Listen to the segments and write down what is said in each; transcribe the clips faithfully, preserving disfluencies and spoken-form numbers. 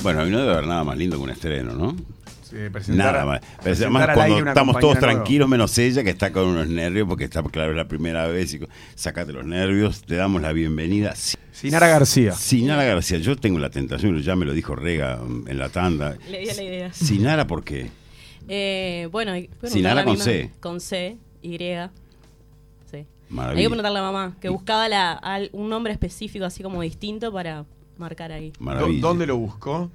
Bueno, y no debe haber nada más lindo que un estreno, ¿no? Sí, presentar, nada más. Pero además cuando estamos todos tranquilos, menos ella, que está con unos nervios, porque está, claro, es la primera vez. Y, sacate los nervios, te damos la bienvenida. Sinara García. Sinara García. Yo tengo la tentación, ya me lo dijo Rega en la tanda. Le di la idea. Sinara, ¿por qué? Eh, bueno, Sinara con C. Con C, Y. Sí. Maravilla. Hay que preguntarle a la mamá, que buscaba la, al, un nombre específico, así como distinto, para marcar ahí. Maravilla. ¿Dónde lo buscó?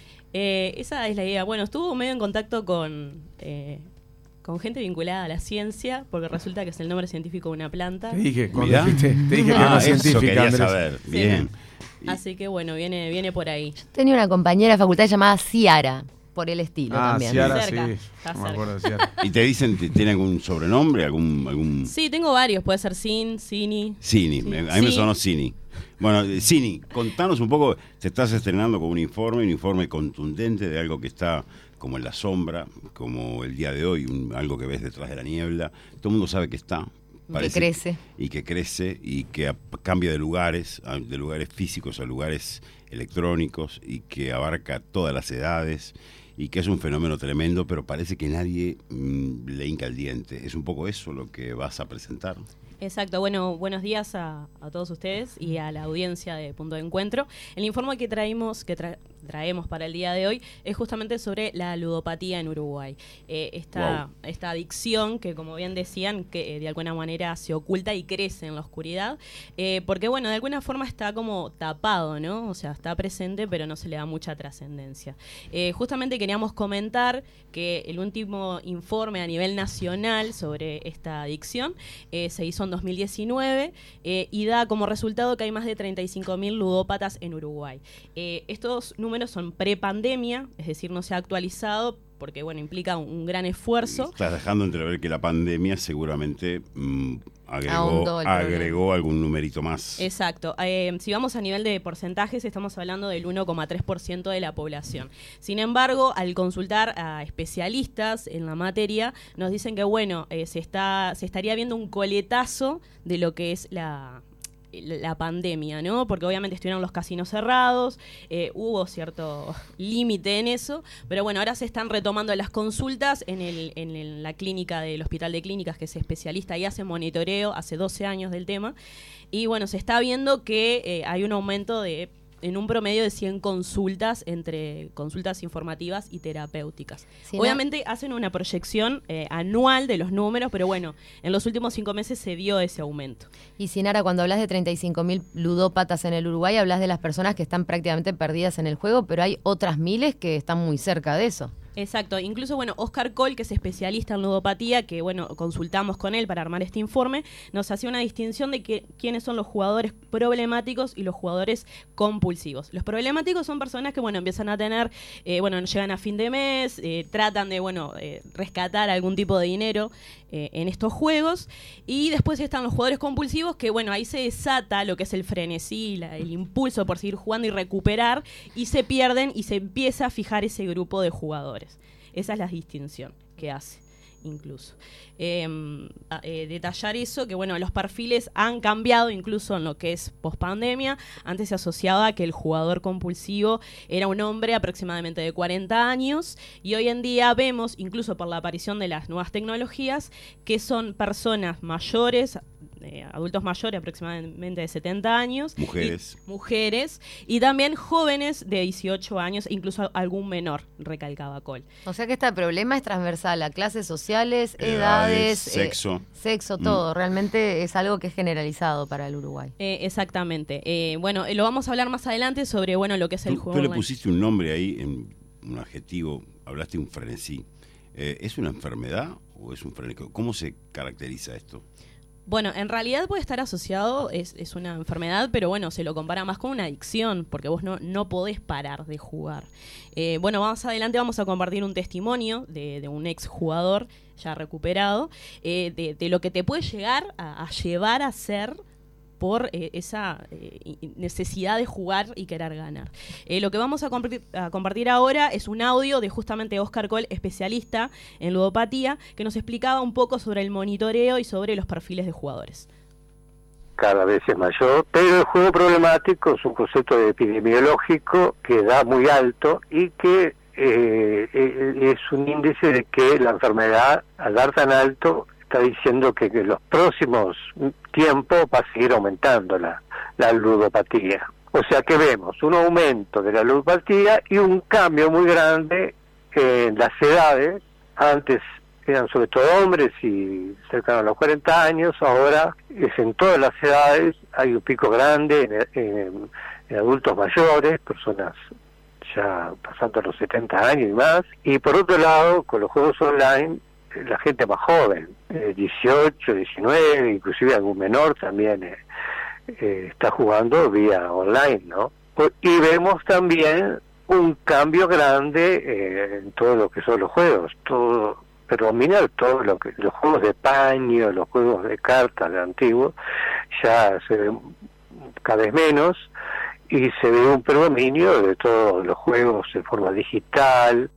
Eh, esa es la idea. Bueno, estuvo medio en contacto con, eh, con gente vinculada a la ciencia, porque resulta que es el nombre científico de una planta. Te dije, cuando Mirá. dijiste, te dije que Ah, era una eso científica, quería Andrés. saber. Sí. Bien. Y- Así que bueno, viene, viene por ahí. Tenía una compañera de facultad llamada Ciara, por el estilo Ah, también. Ciara, Cerca, sí. está No me cerca. acuerdo de Ciara. ¿Y te dicen, te- tiene algún sobrenombre? ¿Algún...? algún... Sí, tengo varios. Puede ser Sin, Cini. Cini, Sí. me- a mí me Sí. sonó Cini. Bueno, eh, Cini, contanos un poco, te estás estrenando con un informe, un informe contundente de algo que está como en la sombra, como el día de hoy, un- algo que ves detrás de la niebla. Todo el mundo sabe que está. Que crece. Y que crece y que ap- cambia de lugares, a- de lugares físicos a lugares electrónicos y que abarca todas las edades y que es un fenómeno tremendo, pero parece que nadie mm, le hinca el diente. ¿Es un poco eso lo que vas a presentar? Exacto, bueno, buenos días a, a todos ustedes y a la audiencia de Punto de Encuentro. El informe que traemos, que tra- traemos para el día de hoy es justamente sobre la ludopatía en Uruguay. Eh, esta, Wow. esta adicción que, como bien decían, que eh, de alguna manera se oculta y crece en la oscuridad, eh, porque bueno, de alguna forma está como tapado, ¿no? O sea, está presente, pero no se le da mucha trascendencia. Eh, justamente queríamos comentar que el último informe a nivel nacional sobre esta adicción eh, se hizo en dos mil diecinueve eh, y da como resultado que hay más de treinta y cinco mil ludópatas en Uruguay. Eh, estos números son pre-pandemia, es decir, no se ha actualizado porque bueno, implica un, un gran esfuerzo. Estás dejando entrever que la pandemia seguramente mm, agregó, Ahondó el agregó algún numerito más. Exacto. Eh, si vamos a nivel de porcentajes, estamos hablando del uno coma tres por ciento de la población. Sin embargo, al consultar a especialistas en la materia, nos dicen que bueno, eh, se está, se estaría viendo un coletazo de lo que es la la pandemia, ¿no? Porque obviamente estuvieron los casinos cerrados, eh, hubo cierto límite en eso, pero bueno, ahora se están retomando las consultas en, el, en el- la clínica del Hospital de Clínicas, que es especialista y hace monitoreo hace doce años del tema, y bueno, se está viendo que eh, hay un aumento de en un promedio de cien consultas entre consultas informativas y terapéuticas. Sí, ¿no? Obviamente hacen una proyección eh, anual de los números, pero bueno, en los últimos cinco meses se vio ese aumento. Y Sinara, cuando hablas de treinta y cinco mil ludópatas en el Uruguay, hablas de las personas que están prácticamente perdidas en el juego, pero hay otras miles que están muy cerca de eso. Exacto, incluso bueno, Oscar Cole, que es especialista en ludopatía, que bueno, consultamos con él para armar este informe, nos hacía una distinción de que, quiénes son los jugadores problemáticos y los jugadores compulsivos. Los problemáticos son personas que bueno, empiezan a tener, eh, bueno, llegan a fin de mes, eh, tratan de bueno, eh, rescatar algún tipo de dinero eh, en estos juegos, y después están los jugadores compulsivos, que bueno, ahí se desata lo que es el frenesí, la- el impulso por seguir jugando y recuperar, y se pierden y se empieza a fijar ese grupo de jugadores. Esa es la distinción que hace, incluso. Eh, a- eh, detallar eso, que bueno, los perfiles han cambiado incluso en lo que es pospandemia. Antes se asociaba que el jugador compulsivo era un hombre aproximadamente de cuarenta años, y hoy en día vemos, incluso por la aparición de las nuevas tecnologías, que son personas mayores, eh, adultos mayores aproximadamente de setenta años. Mujeres. Y, mujeres, y también jóvenes de dieciocho años, incluso algún menor, recalcaba Cole. O sea que este problema es transversal a clases sociales, Edades, edades, eh, sexo. sexo, todo. Realmente es algo que es generalizado para el Uruguay. Eh, exactamente. Eh, bueno, eh, lo vamos a hablar más adelante sobre bueno lo que es el Tú, juego tú le online. pusiste un nombre ahí, en un adjetivo, hablaste de un frenesí. Eh, ¿Es una enfermedad o es un frenesí? ¿Cómo se caracteriza esto? Bueno, en realidad puede estar asociado, es, es una enfermedad, pero bueno, se lo compara más con una adicción, porque vos no, no podés parar de jugar. Eh, bueno, más adelante vamos a compartir un testimonio de, de un ex jugador ya recuperado, eh, de, de lo que te puede llegar a, a llevar a ser por eh, esa eh, necesidad de jugar y querer ganar. Eh, lo que vamos a compartir, a compartir ahora es un audio de justamente Oscar Cole, especialista en ludopatía, que nos explicaba un poco sobre el monitoreo y sobre los perfiles de jugadores. cada vez es mayor, pero el juego problemático es un concepto epidemiológico que da muy alto y que eh, es un índice de que la enfermedad, al dar tan alto, está diciendo que, que en los próximos tiempos va a seguir aumentando la, la ludopatía. O sea que vemos un aumento de la ludopatía y un cambio muy grande en las edades. Antes eran sobre todo hombres y cercanos a los cuarenta años, ahora es en todas las edades, hay un pico grande en, en, en adultos mayores, personas ya pasando los setenta años y más, y por otro lado, con los juegos online, la gente más joven, eh, dieciocho, diecinueve, inclusive algún menor también eh, eh, está jugando vía online, ¿no? Y vemos también un cambio grande eh, en todo lo que son los juegos, todo predomina todo lo que los juegos de paño, los juegos de cartas de antiguo, ya se ven cada vez menos y se ve un predominio de todos los juegos en forma digital.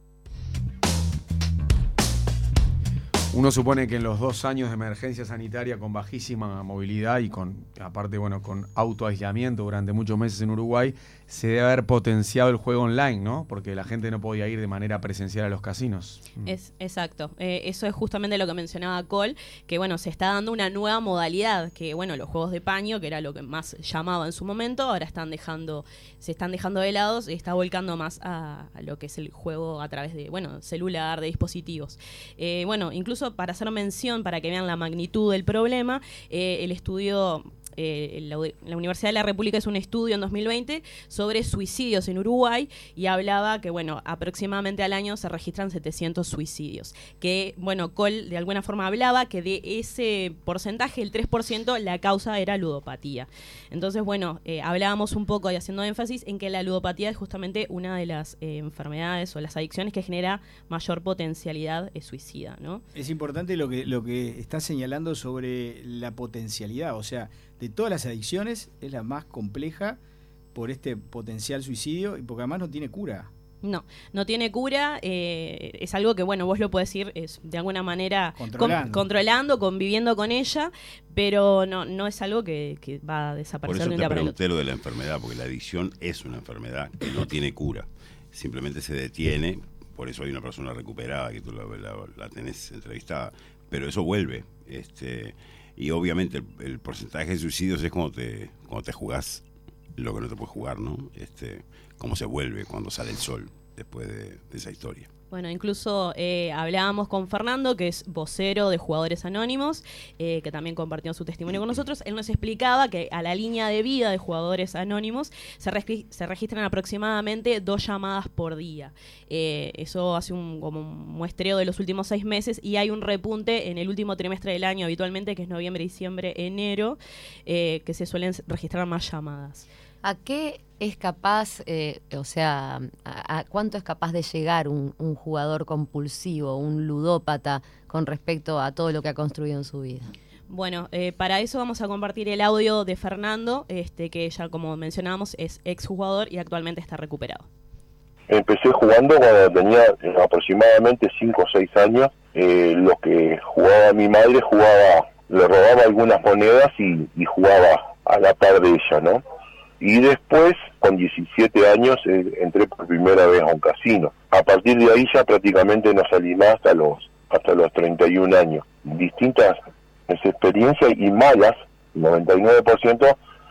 Uno supone que en los dos años de emergencia sanitaria con bajísima movilidad y con, aparte, bueno, con autoaislamiento durante muchos meses en Uruguay, se debe haber potenciado el juego online, ¿no? Porque la gente no podía ir de manera presencial a los casinos. Es exacto. Eh, eso es justamente lo que mencionaba Cole, que bueno, se está dando una nueva modalidad, que bueno, los juegos de paño, que era lo que más llamaba en su momento, ahora están dejando, se están dejando de lado y está volcando más a, a lo que es el juego a través de, bueno, celular, de dispositivos. Eh, bueno, incluso para hacer mención, para que vean la magnitud del problema, eh, el estudio, eh, la, la Universidad de la República hizo un estudio en dos mil veinte sobre suicidios en Uruguay y hablaba que, bueno, aproximadamente al año se registran setecientos suicidios. Que, bueno, Cole de alguna forma hablaba que de ese porcentaje, el tres por ciento, la causa era ludopatía. Entonces, bueno, eh, hablábamos un poco y haciendo énfasis en que la ludopatía es justamente una de las eh, enfermedades o las adicciones que genera mayor potencialidad eh, suicida, ¿no? Es importante lo que, lo que está señalando sobre la potencialidad, o sea, de todas las adicciones es la más compleja por este potencial suicidio y porque además no tiene cura. No, no tiene cura, eh, es algo que, bueno, vos lo podés ir es, de alguna manera controlando. Con, controlando, conviviendo con ella, pero no no es algo que, que va a desaparecer de un día para el otro. Por eso te pregunté lo de la enfermedad, porque la adicción es una enfermedad que no tiene cura, simplemente se detiene, por eso hay una persona recuperada, que tú la, la, la tenés entrevistada, pero eso vuelve, este y obviamente el, el porcentaje de suicidios es cuando te, cuando te jugás lo que no te puedes jugar, ¿no? Este, cómo se vuelve cuando sale el sol después de, de esa historia. Bueno, incluso eh, hablábamos con Fernando, que es vocero de Jugadores Anónimos, eh, que también compartió su testimonio con nosotros. Él nos explicaba que a la línea de vida de Jugadores Anónimos se, registr- se registran aproximadamente dos llamadas por día. Eh, eso hace un, como un muestreo de los últimos seis meses y hay un repunte en el último trimestre del año habitualmente, que es noviembre, diciembre, enero, eh, que se suelen registrar más llamadas. ¿A qué es capaz, eh, o sea, a, a cuánto es capaz de llegar un, un jugador compulsivo, un ludópata, con respecto a todo lo que ha construido en su vida? Bueno, eh, para eso vamos a compartir el audio de Fernando, este que ya como mencionábamos es exjugador y actualmente está recuperado. Empecé jugando cuando tenía aproximadamente cinco o seis años. Eh, lo que jugaba mi madre, jugaba, le robaba algunas monedas y, y jugaba a la par de ella, ¿no? Y después, con diecisiete años, eh, entré por primera vez a un casino. A partir de ahí ya prácticamente no salí más hasta los hasta los treinta y un años. Distintas experiencias y malas, noventa y nueve por ciento,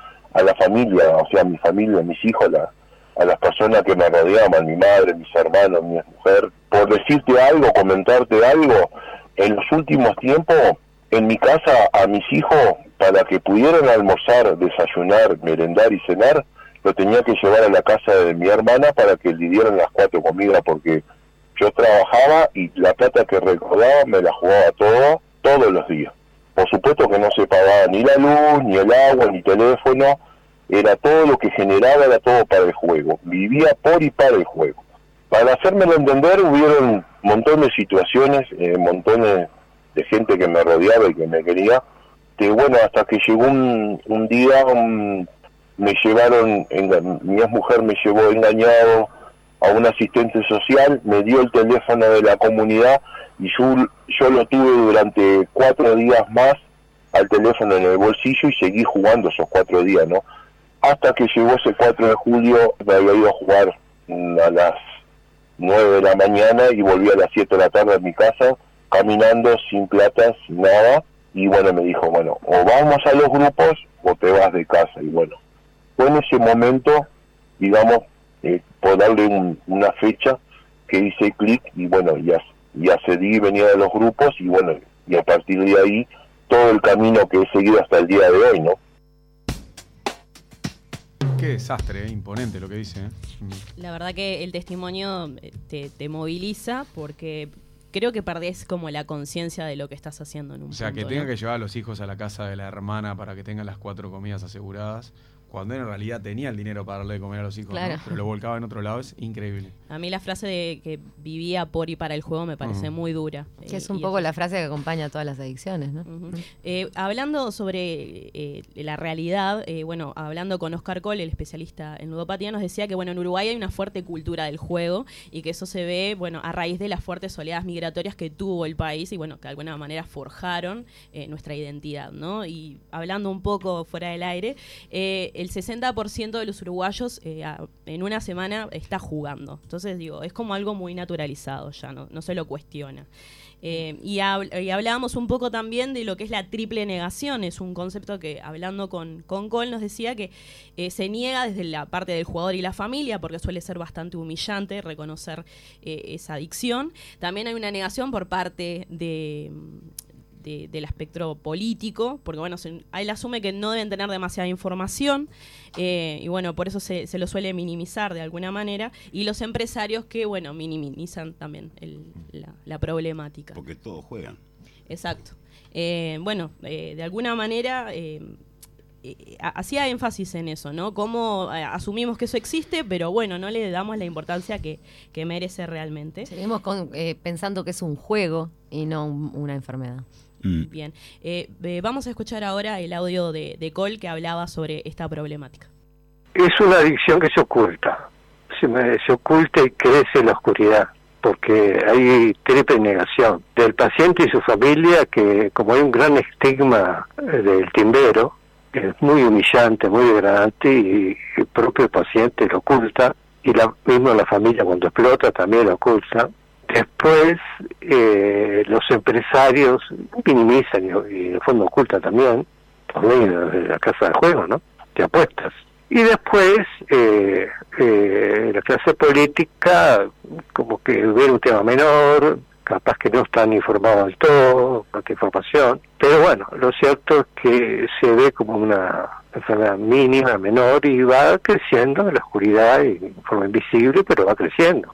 a la familia, o sea, a mi familia, a mis hijos, la, a las personas que me rodeaban, mi madre, mis hermanos, mi mujer. Por decirte algo, comentarte algo, en los últimos tiempos, en mi casa, a mis hijos, para que pudieran almorzar, desayunar, merendar y cenar, lo tenía que llevar a la casa de mi hermana para que le dieran las cuatro comidas, porque yo trabajaba y la plata que recaudaba me la jugaba toda, todos los días. Por supuesto que no se pagaba ni la luz, ni el agua, ni teléfono, era todo lo que generaba, era todo para el juego. Vivía por y para el juego. Para hacérmelo entender, hubieron un montón de situaciones, eh, montones de gente que me rodeaba y que me quería, que bueno, hasta que llegó un, un día, um, me llevaron, enga- mi ex mujer me llevó engañado a un asistente social, me dio el teléfono de la comunidad y yo, yo lo tuve durante cuatro días más al teléfono en el bolsillo y seguí jugando esos cuatro días, ¿no? Hasta que llegó ese cuatro de julio, me había ido a jugar a las nueve de la mañana y volví a las siete de la tarde a mi casa, caminando, sin plata, sin nada, y bueno, me dijo, bueno, o vamos a los grupos o te vas de casa, y bueno, fue en ese momento, digamos, eh, por darle un, una fecha, que hice clic, y bueno, ya, ya accedí, venía de los grupos, y bueno, y a partir de ahí, todo el camino que he seguido hasta el día de hoy, ¿no? Qué desastre, eh, imponente lo que dice. ¿eh? La verdad que el testimonio te, te moviliza porque creo que perdés como la conciencia de lo que estás haciendo en un O sea, punto, que tenga ¿no? que llevar a los hijos a la casa de la hermana para que tengan las cuatro comidas aseguradas, cuando en realidad tenía el dinero para darle de comer a los hijos, Claro. ¿no? Pero lo volcaba en otro lado, es increíble. A mí la frase de que vivía por y para el juego me parece Ujú. muy dura. Que es Eh, un y poco es- la frase que acompaña a todas las adicciones, ¿no? Ujú. Eh, hablando sobre eh, la realidad, eh, bueno, hablando con Oscar Cole, el especialista en ludopatía, nos decía que bueno, en Uruguay hay una fuerte cultura del juego y que eso se ve, bueno, a raíz de las fuertes oleadas migratorias que tuvo el país y bueno, que de alguna manera forjaron eh, nuestra identidad, ¿no? Y hablando un poco fuera del aire, eh, el sesenta por ciento de los uruguayos eh, a- en una semana está jugando. Entonces, digo, es como algo muy naturalizado ya, no, no se lo cuestiona. Eh, y, hab- y hablábamos un poco también de lo que es la triple negación. Es un concepto que, hablando con, con Cole, nos decía que eh, se niega desde la parte del jugador y la familia, porque suele ser bastante humillante reconocer eh, esa adicción. También hay una negación por parte de... de- del espectro político, porque bueno, se, él asume que no deben tener demasiada información, eh, y bueno, por eso se, se lo suele minimizar de alguna manera, y los empresarios que, bueno, minimizan también el- la, la problemática. Porque todos juegan. Exacto. Eh, bueno, eh, de alguna manera eh, eh, hacía énfasis en eso, ¿no? Cómo eh, asumimos que eso existe, pero bueno, no le damos la importancia que, que merece realmente. Seguimos con, eh, pensando que es un juego y no un- una enfermedad. Mm. Bien, eh, eh, vamos a escuchar ahora el audio de, de Cole que hablaba sobre esta problemática. Es una adicción que se oculta, se, me- se oculta y crece en la oscuridad, porque hay triple negación del paciente y su familia, que como hay un gran estigma eh, del timbero, que es muy humillante, muy degradante, y el propio paciente lo oculta, y la misma la familia cuando explota también lo oculta. Después eh, los empresarios minimizan y, y en el fondo ocultan también, por medio de la casa de juego, ¿no? De apuestas. Y después eh, eh, la clase política como que ve un tema menor, capaz que no están informados del todo, falta información, pero bueno, lo cierto es que se ve como una enfermedad mínima, menor, y va creciendo en la oscuridad y de forma invisible, pero va creciendo.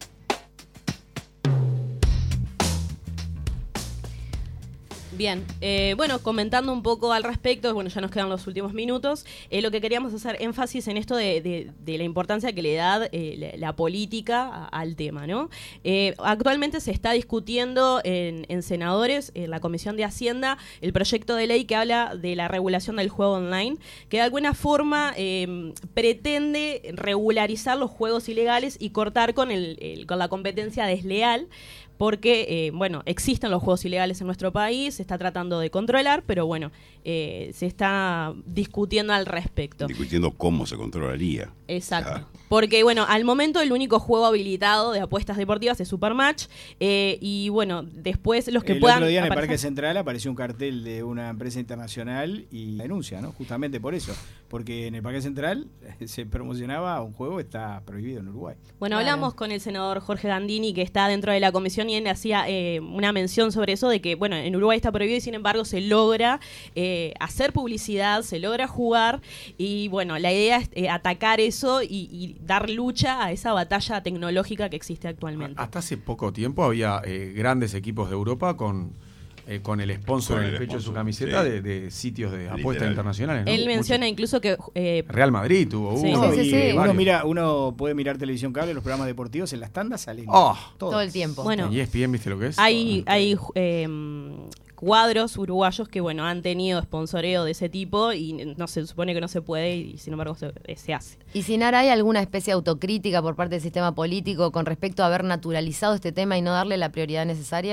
Bien, eh, bueno, comentando un poco al respecto, bueno, ya nos quedan los últimos minutos, eh, lo que queríamos hacer énfasis en esto de, de, de la importancia que le da eh, la, la política a, al tema, ¿no? Eh, actualmente se está discutiendo en, en senadores, en la Comisión de Hacienda, el proyecto de ley que habla de la regulación del juego online, que de alguna forma eh, pretende regularizar los juegos ilegales y cortar con, el, el, con la competencia desleal, porque, eh, bueno, existen los juegos ilegales en nuestro país, se está tratando de controlar, pero bueno, eh, se está discutiendo al respecto. Discutiendo cómo se controlaría. Exacto. Ah. Porque, bueno, al momento el único juego habilitado de apuestas deportivas es Supermatch, eh, y bueno, después los que el puedan... otro día en el aparecer- Parque Central apareció un cartel de una empresa internacional y denuncia, ¿no? Justamente por eso, porque en el Parque Central se promocionaba un juego que está prohibido en Uruguay. Bueno, Claro. hablamos con el senador Jorge Gandini, que está dentro de la comisión, y él hacía eh, una mención sobre eso, de que, bueno, en Uruguay está prohibido y sin embargo se logra eh, hacer publicidad, se logra jugar, y bueno, la idea es eh, atacar eso y, y dar lucha a esa batalla tecnológica que existe actualmente. Hasta hace poco tiempo había eh, grandes equipos de Europa con, eh, con el sponsor Con en el, el pecho de su sponsor, camiseta sí. de, de sitios de Literal. apuestas internacionales, ¿no? Él Mucho. menciona incluso que... eh, Real Madrid tuvo Sí. uno. No, Sí, sí, y sí. uno varios. mira, uno puede mirar televisión cable, los programas deportivos en las tandas salen Oh. todos. Todo el tiempo. Bueno, En E S P N, ¿viste lo que es? hay, Ah, hay eh, cuadros uruguayos que, bueno, han tenido sponsoreo de ese tipo y no se supone que no se puede y sin embargo se, se hace. Y Sinara, ¿hay alguna especie de autocrítica por parte del sistema político con respecto a haber naturalizado este tema y no darle la prioridad necesaria?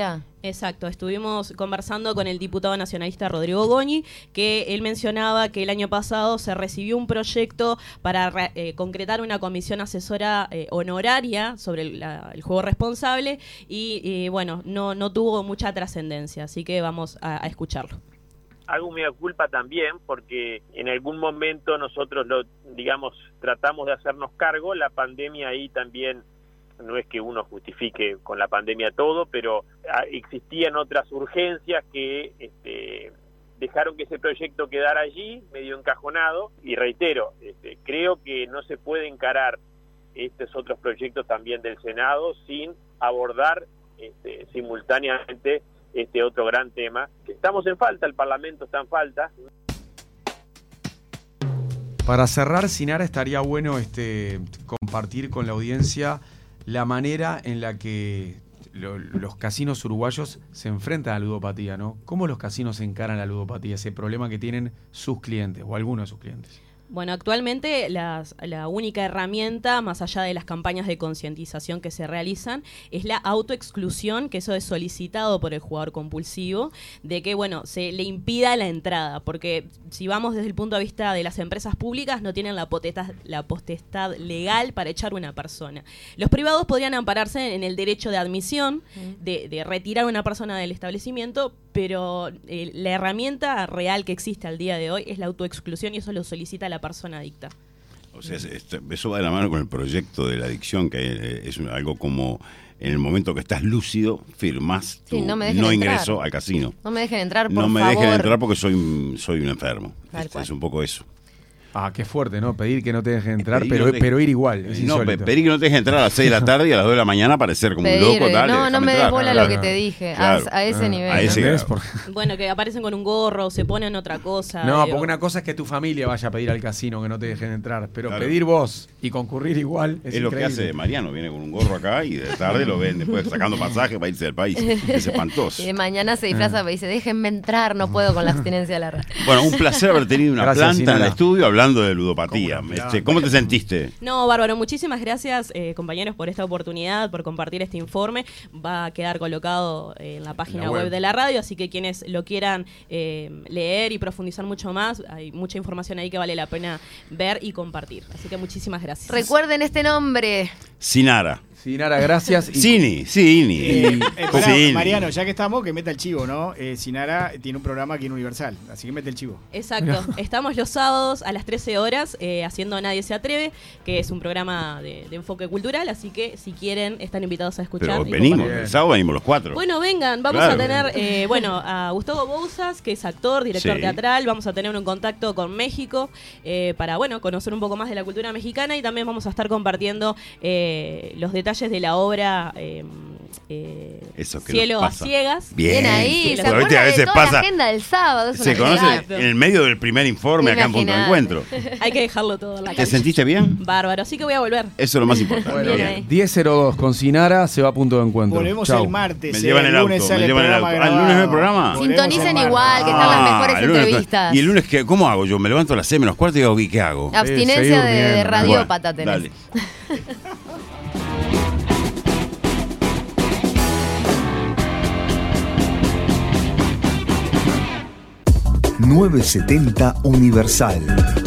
Exacto, estuvimos conversando con el diputado nacionalista Rodrigo Goñi, que él mencionaba que el año pasado se recibió un proyecto para eh, concretar una comisión asesora eh, honoraria sobre el, la, el juego responsable y, y bueno, no, no tuvo mucha trascendencia, así que vamos a, a escucharlo. Hago mea culpa también porque en algún momento nosotros lo, digamos, tratamos de hacernos cargo. La pandemia ahí también, no es que uno justifique con la pandemia todo, pero existían otras urgencias que este, dejaron que ese proyecto quedara allí, medio encajonado, y reitero, este, creo que no se puede encarar estos otros proyectos también del Senado sin abordar este, simultáneamente este otro gran tema, que estamos en falta, el Parlamento está en falta. Para cerrar, Sinara, estaría bueno este, compartir con la audiencia la manera en la que lo, los casinos uruguayos se enfrentan a la ludopatía, ¿no? ¿Cómo los casinos encaran la ludopatía, ese problema que tienen sus clientes o algunos de sus clientes? Bueno, actualmente las, la única herramienta, más allá de las campañas de concientización que se realizan, es la autoexclusión, que eso es solicitado por el jugador compulsivo, de que, bueno, se le impida la entrada, porque si vamos desde el punto de vista de las empresas públicas, no tienen la potestad, la potestad legal para echar a una persona. Los privados podrían ampararse en el derecho de admisión, de, de retirar a una persona del establecimiento, pero eh, la herramienta real que existe al día de hoy es la autoexclusión y eso lo solicita la persona adicta. O sea, eso va de la mano con el proyecto de la adicción, que es algo como en el momento que estás lúcido, firmás tu sí, no, me no entrar. ingreso al casino. No me dejen entrar, por No me favor. dejen entrar porque soy, soy un enfermo. Este, es un poco eso. Ah, qué fuerte, ¿no? Pedir que no te dejen entrar, Pedir pero, no te- pero ir igual. Es No, insólito. pedir que no te dejen entrar a las seis de la tarde y a las dos de la mañana aparecer como Pedir, un loco. Dale, no, no déjame me des entrar. bola Claro. lo que te dije, Claro. a, a ese Ah, nivel. a ese ¿entendés? grado. Porque- Bueno, que aparecen con un gorro, se ponen otra cosa. No, digo. porque una cosa es que tu familia vaya a pedir al casino que no te dejen entrar, pero Claro. pedir vos y concurrir igual es, Es lo que increíble. hace Mariano, viene con un gorro acá y de tarde lo ven después sacando pasaje para irse del país. Es espantoso. Y de mañana se Ah. disfraza y dice, déjenme entrar, no puedo con la abstinencia de la radio. Bueno, un placer haber tenido una Gracias, planta en Sinara. el estudio hablando de ludopatía. ¿Cómo una Este, ¿Cómo te sentiste? No, bárbaro, muchísimas gracias eh, compañeros por esta oportunidad, por compartir este informe. Va a quedar colocado eh, en la página La web. web. de la radio, así que quienes lo quieran eh, leer y profundizar mucho más, hay mucha información ahí que vale la pena ver y compartir. Así que muchísimas gracias. Recuerden este nombre. Sinara. Sinara, gracias. Y- Cini, Cini. Eh, eh, pará, Cini. Mariano, ya que estamos, que meta el chivo, ¿no? Eh, Sinara tiene un programa aquí en Universal, así que mete el chivo. Exacto, estamos los sábados a las trece horas eh, haciendo Nadie se atreve, que es un programa de, de enfoque cultural, así que si quieren están invitados a escuchar. Pero y venimos, compartir. el sábado venimos los cuatro. Bueno, vengan, vamos Claro. a tener, eh, bueno, a Gustavo Bouzas, que es actor, director Sí. teatral, vamos a tener un contacto con México eh, para, bueno, conocer un poco más de la cultura mexicana y también vamos a estar compartiendo eh, los detalles de la obra eh, eh, Eso que Cielo nos a pasa. Ciegas. Bien. Bien ahí, Sí, se Pero, viste, acuerda a de veces toda pasa- la agenda del sábado. Es Se una conoce genial. en el medio del primer informe acá en Punto de Imaginate. Encuentro. Hay que dejarlo todo en la ¿Te cancha. sentiste bien? Bárbaro, así que voy a volver. Eso es lo más importante. Bueno, Bien ahí. diez cero dos con Sinara se va a punto de encuentro. Volvemos Chau. el martes. Me eh, llevan el lunes auto, sale me llevan el programa auto. Ah, ¿el grabado. lunes no hay programa? Volvemos Sintonicen el martes. igual, que están las mejores el lunes- entrevistas. ¿Y el lunes qué? ¿Cómo hago yo? Me levanto a las seis menos cuarto y digo, ¿y qué hago? Abstinencia seguí de, durmiendo. de radiópata Bueno, tenés. dale. novecientos setenta Universal.